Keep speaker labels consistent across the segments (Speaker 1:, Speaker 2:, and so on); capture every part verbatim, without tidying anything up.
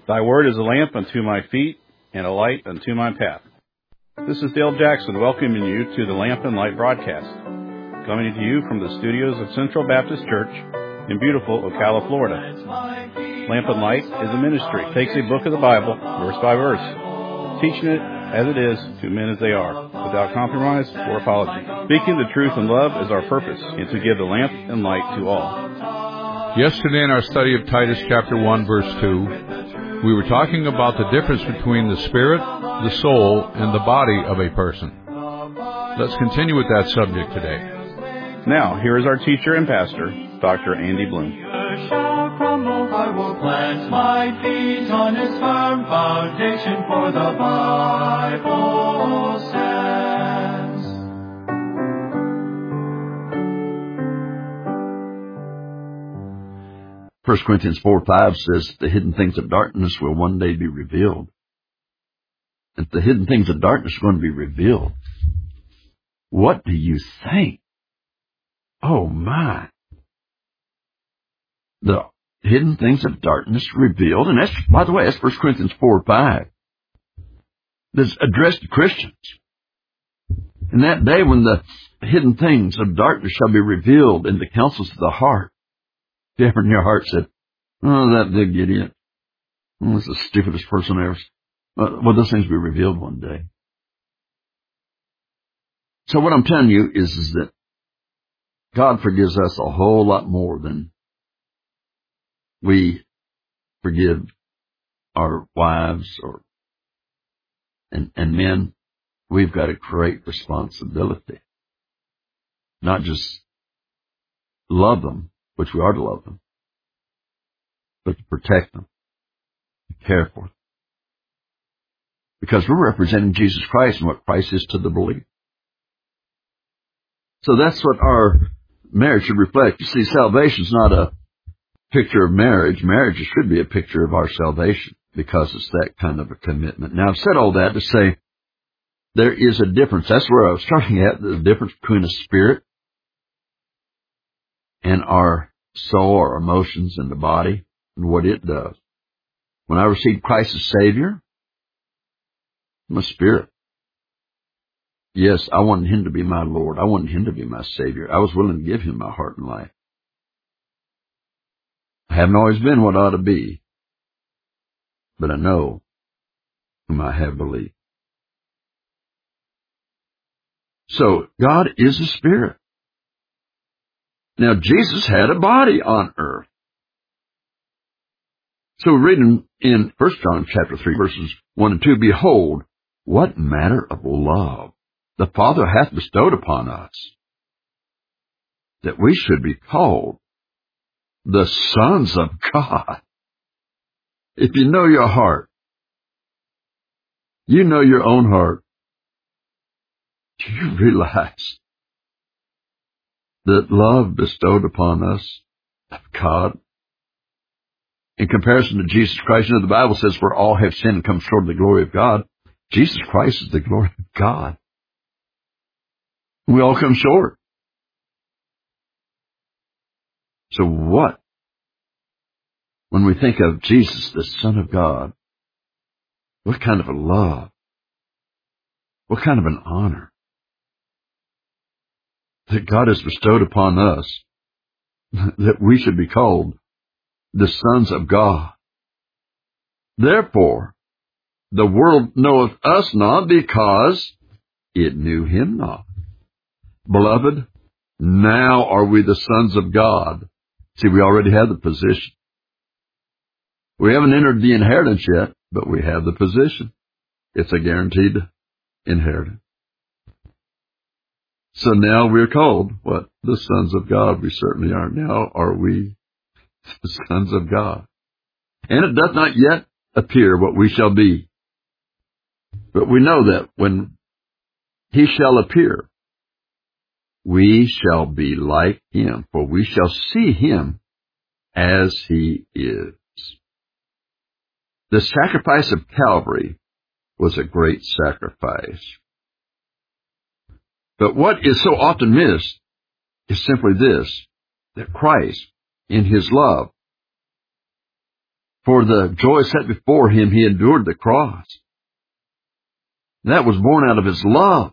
Speaker 1: Thy word is a lamp unto my feet and a light unto my path. This is Dale Jackson welcoming you to the Lamp and Light broadcast, coming to you from the studios of Central Baptist Church in beautiful Ocala, Florida. Lamp and Light is a ministry. It takes a book of the Bible, verse by verse, teaching it as it is to men as they are, without compromise or apology. Speaking the truth in love is our purpose, and to give the lamp and light to all.
Speaker 2: Yesterday in our study of Titus chapter one, verse two, we were talking about the difference between the spirit, the soul, and the body of a person. Let's continue with that subject today.
Speaker 1: Now, here is our teacher and pastor, Doctor Andy Bloom.
Speaker 3: Shall crumble, I will plant my feet on its firm foundation, for the Bible says.
Speaker 4: First Corinthians four five says the hidden things of darkness will one day be revealed. If the hidden things of darkness are going to be revealed, what do you think? Oh my. The hidden things of darkness revealed, and that's, by the way, that's First Corinthians four five. That's addressed to Christians. In that day when the hidden things of darkness shall be revealed in the counsels of the heart, if you ever in your heart said, oh, that big idiot, oh, that's the stupidest person ever. Well, those things will be revealed one day. So what I'm telling you is, is that God forgives us a whole lot more than we forgive our wives or and, and men. We've got a great responsibility. Not just love them, which we are to love them, but to protect them, to care for them. Because we're representing Jesus Christ and what Christ is to the believer. So that's what our marriage should reflect. You see, salvation's not a picture of marriage. Marriage should be a picture of our salvation because it's that kind of a commitment. Now, I've said all that to say there is a difference. That's where I was starting at, the difference between a spirit and our soul, our emotions, and the body, and what it does. When I received Christ as Savior, my spirit. Yes, I wanted Him to be my Lord. I wanted Him to be my Savior. I was willing to give Him my heart and life. I haven't always been what I ought to be, but I know whom I have believed. So, God is a spirit. Now, Jesus had a body on earth. So, reading in First John chapter three, verses one and two, behold, what manner of love the Father hath bestowed upon us, that we should be called the sons of God. If you know your heart, you know your own heart, do you realize that love bestowed upon us of God, in comparison to Jesus Christ? You know, the Bible says, for all have sinned and come short of the glory of God. Jesus Christ is the glory of God. We all come short. So what? When we think of Jesus, the Son of God, what kind of a love? What kind of an honor that God has bestowed upon us, that we should be called the sons of God. Therefore, the world knoweth us not because it knew Him not. Beloved, now are we the sons of God. See, we already have the position. We haven't entered the inheritance yet, but we have the position. It's a guaranteed inheritance. So now we're called, what? The sons of God. We certainly are. Now are we the sons of God. And it doth not yet appear what we shall be. But we know that when He shall appear, we shall be like Him, for we shall see Him as He is. The sacrifice of Calvary was a great sacrifice. But what is so often missed is simply this, that Christ, in His love For the joy set before him, he endured the cross. That was born out of his love.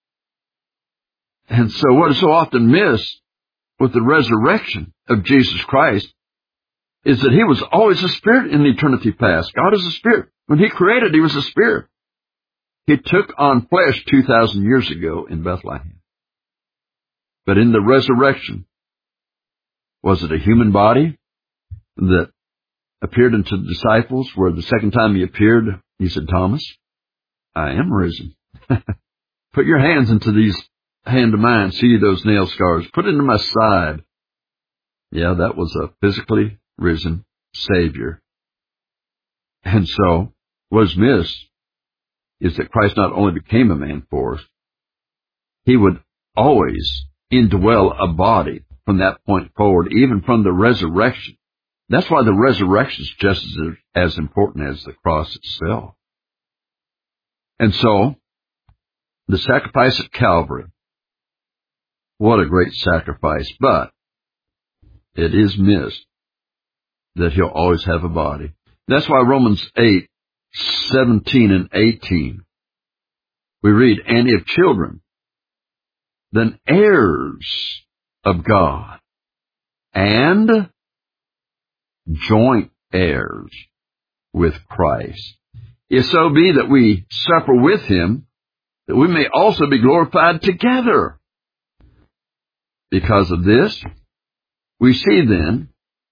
Speaker 4: And so what is so often missed with the resurrection of Jesus Christ is that he was always a spirit in eternity past. God is a spirit. When he created, he was a spirit. He took on flesh two thousand years ago in Bethlehem. But in the resurrection, was it a human body that appeared unto the disciples, where the second time he appeared, he said, Thomas, I am risen. Put your hands into these hand of mine, see those nail scars. Put it into my side. Yeah, that was a physically risen Savior. And so, what is missed is that Christ not only became a man for us, he would always indwell a body from that point forward, even from the resurrection. That's why the resurrection is just as, as important as the cross itself. And so, the sacrifice at Calvary, what a great sacrifice, but it is missed that he'll always have a body. That's why Romans eight, seventeen and eighteen, we read, and if children, then heirs of God, and joint heirs with Christ, if so be that we suffer with him, that we may also be glorified together. Because of this, we see then,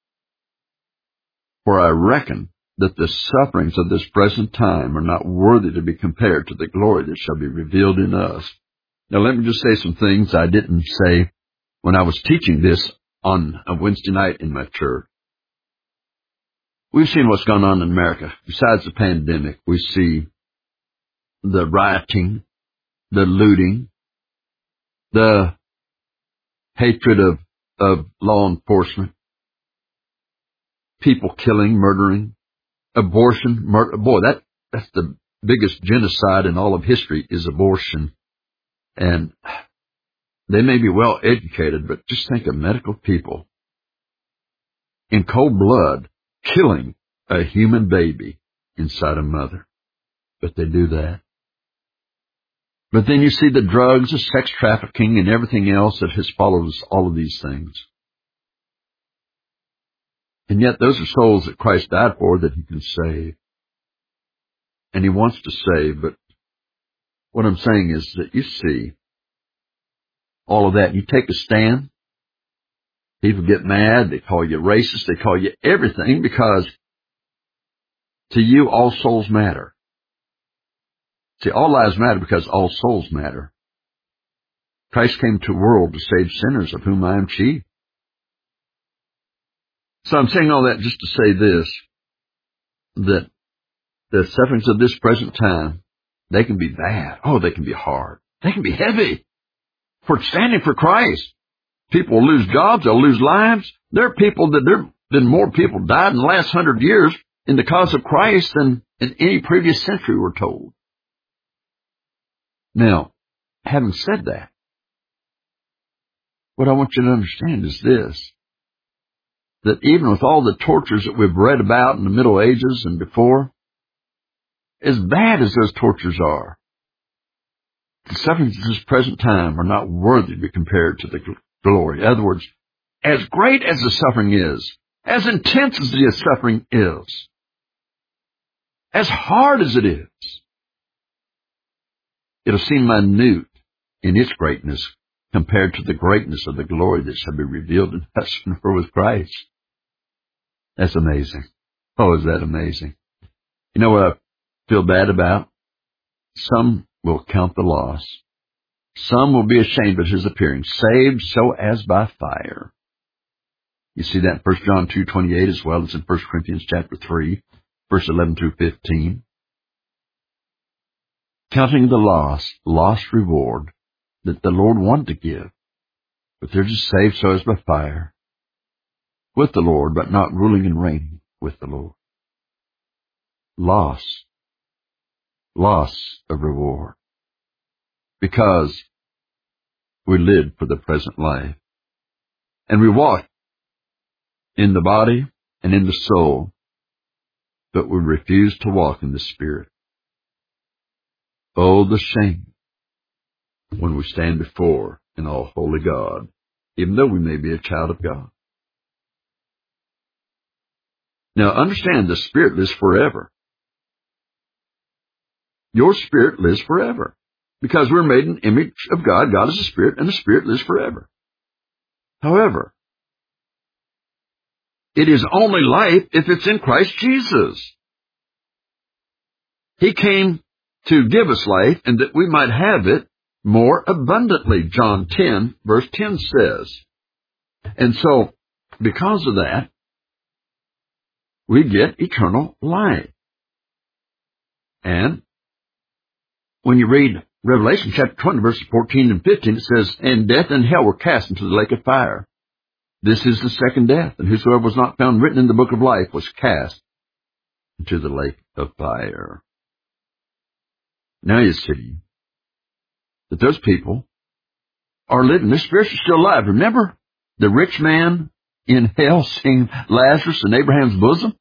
Speaker 4: for I reckon that the sufferings of this present time are not worthy to be compared to the glory that shall be revealed in us. Now let me just say some things I didn't say when I was teaching this on a Wednesday night in my church. We've seen what's gone on in America. Besides the pandemic, we see the rioting, the looting, the hatred of, of law enforcement, people killing, murdering, abortion, murder. Boy, that, that's the biggest genocide in all of history is abortion. And they may be well educated, but just think of medical people in cold blood killing a human baby inside a mother. But they do that. But then you see the drugs, the sex trafficking, and everything else that has followed all of these things. And yet those are souls that Christ died for that he can save. And he wants to save, but what I'm saying is that you see all of that, and you take a stand, people get mad, they call you racist, they call you everything, because to you all souls matter. See, all lives matter because all souls matter. Christ came to the world to save sinners, of whom I am chief. So I'm saying all that just to say this, that the sufferings of this present time, they can be bad. Oh, they can be hard. They can be heavy. For standing for Christ, people will lose jobs, they'll lose lives. There are people that there have been more people died in the last hundred years in the cause of Christ than in any previous century, we're told. Now, having said that, what I want you to understand is this, that even with all the tortures that we've read about in the Middle Ages and before, as bad as those tortures are, the sufferings of this present time are not worthy to be compared to the glory. In other words, as great as the suffering is, as intense as the suffering is, as hard as it is, it'll seem minute in its greatness compared to the greatness of the glory that shall be revealed in us when we're with Christ. That's amazing. Oh, is that amazing? You know what I feel bad about? Some will count the loss. Some will be ashamed at his appearing, saved so as by fire. You see that in First John two twenty-eight as well as in First Corinthians chapter three, verse eleven through fifteen. Counting the loss, lost reward that the Lord wanted to give, but they're just saved so as by fire, with the Lord, but not ruling and reigning with the Lord. Loss. Loss of reward. Because we live for the present life. And we walk in the body and in the soul but we refuse to walk in the Spirit. Oh, the shame when we stand before an all-holy God, even though we may be a child of God. Now, understand the Spirit lives forever. Your spirit lives forever. Because we're made in the image of God. God is a Spirit, and the Spirit lives forever. However, it is only life if it's in Christ Jesus. He came to give us life, and that we might have it more abundantly, John ten, verse ten says. And so, because of that, we get eternal life. And when you read Revelation chapter twenty, verses fourteen and fifteen, it says, "And death and hell were cast into the lake of fire. This is the second death, and whosoever was not found written in the book of life was cast into the lake of fire." Now you see that those people are living. Their spirits are still alive. Remember the rich man in hell seeing Lazarus in Abraham's bosom?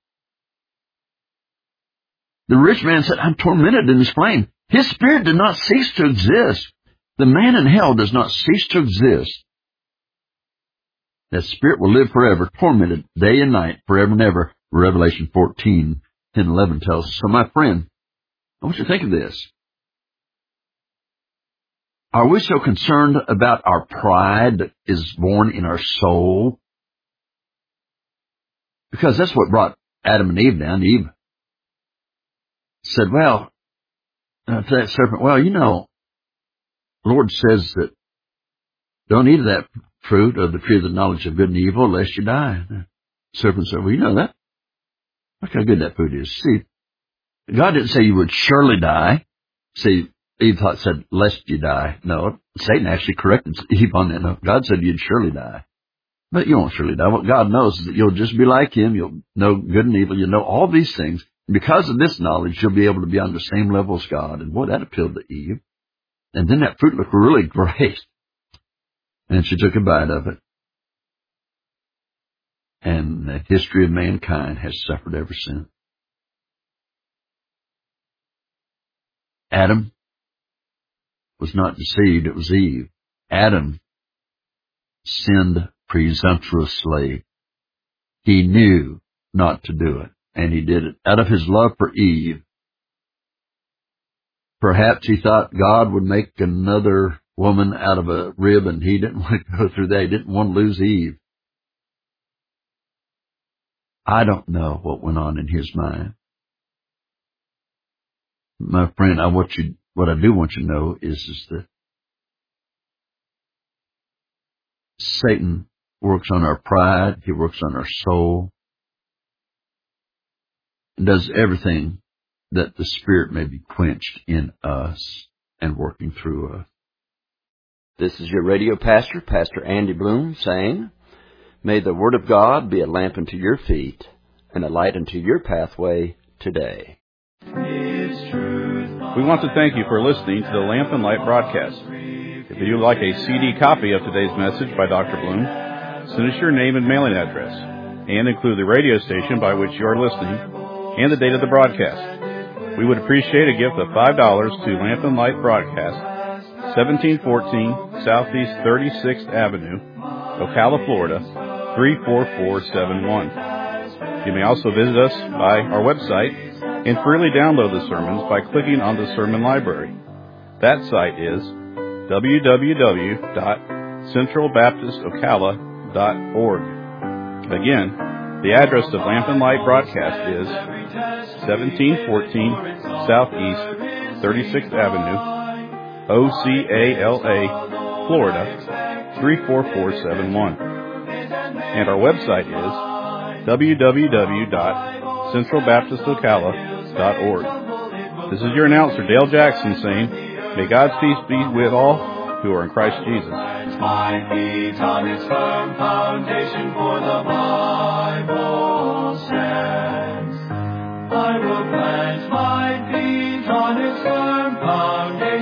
Speaker 4: The rich man said, "I'm tormented in this flame." His spirit did not cease to exist. The man in hell does not cease to exist. That spirit will live forever, tormented day and night, forever and ever. Revelation fourteen, ten, eleven tells us. So, my friend, I want you to think of this. Are we so concerned about our pride that is born in our soul? Because that's what brought Adam and Eve down. Eve said, well, uh, to that serpent, well, you know, the Lord says that don't eat of that fruit of the tree of the knowledge of good and evil lest you die. The serpent said, well, you know that. Look how good that food is. See, God didn't say you would surely die. See, Eve thought, said, lest you die. No, Satan actually corrected Eve on that. No, God said you'd surely die. But you won't surely die. What God knows is that you'll just be like Him. You'll know good and evil. You'll know all these things. And because of this knowledge, you'll be able to be on the same level as God. And boy, that appealed to Eve. And then that fruit looked really great. And she took a bite of it. And the history of mankind has suffered ever since. Adam was not deceived. It was Eve. Adam sinned presumptuously. He knew not to do it, and he did it out of his love for Eve. Perhaps he thought God would make another woman out of a rib, and he didn't want to go through that. He didn't want to lose Eve. I don't know what went on in his mind. My friend, I want you, what I do want you to know is, is that Satan works on our pride. He works on our soul. And does everything that the Spirit may be quenched in us and working through us.
Speaker 5: This is your radio pastor, Pastor Andy Bloom, saying, may the Word of God be a lamp unto your feet and a light unto your pathway today.
Speaker 1: We want to thank you for listening to the Lamp and Light broadcast. If you would like a C D copy of today's message by Doctor Bloom, send us your name and mailing address, and include the radio station by which you are listening and the date of the broadcast. We would appreciate a gift of five dollars to Lamp and Light Broadcast, seventeen fourteen Southeast thirty-sixth Avenue, Ocala, Florida, three four four seven one. You may also visit us by our website and freely download the sermons by clicking on the Sermon Library. That site is w w w dot central baptist ocala dot org. Again, the address of Lamp and Light Broadcast is seventeen fourteen Southeast thirty-sixth Avenue, O C A L A, Florida, three four four seven one. And our website is w w w dot central baptist ocala dot org. This is your announcer, Dale Jackson, saying, may God's peace be with all who are in Christ Jesus.
Speaker 3: My feet on its firm foundation, for the Bible stands. I will plant my feet on its firm foundation.